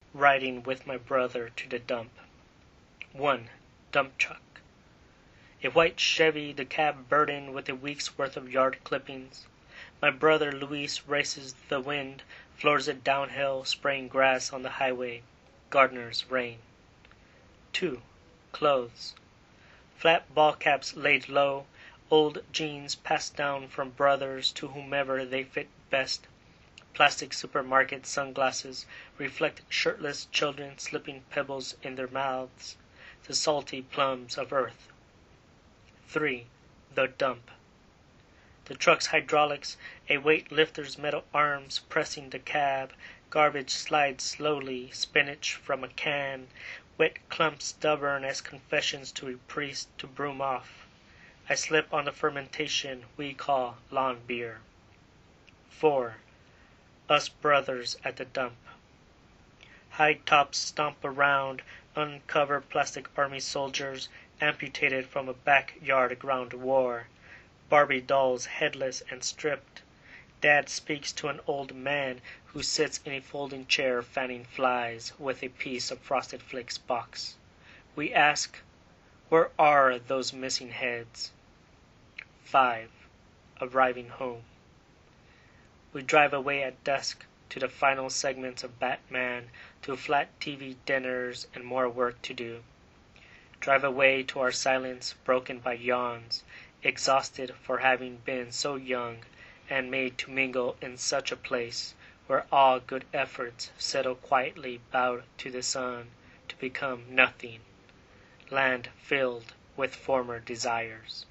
riding with my brother to the dump. 1. Dump truck. A white Chevy, the cab burdened with a week's worth of yard clippings. My brother Luis races the wind, floors it downhill, spraying grass on the highway. Gardener's rain. 2. Clothes. Flat ball caps laid low, old jeans passed down from brothers to whomever they fit best. Plastic supermarket sunglasses reflect shirtless children slipping pebbles in their mouths, the salty plums of earth. 3. The dump. The truck's hydraulics, a weightlifter's metal arms pressing the cab, garbage slides slowly, spinach from a can, wet clumps stubborn as confessions to a priest to broom off. I slip on the fermentation we call lawn beer. 4. Us brothers at the dump. High tops stomp around, uncover plastic army soldiers, amputated from a backyard ground war. Barbie dolls headless and stripped. Dad speaks to an old man who sits in a folding chair fanning flies with a piece of Frosted Flakes box. We ask, where are those missing heads? 5. Arriving home. We drive away at dusk to the final segments of Batman, to flat TV dinners and more work to do. Drive away to our silence broken by yawns, exhausted for having been so young and made to mingle in such a place where all good efforts settle quietly bowed to the sun to become nothing, land filled with former desires.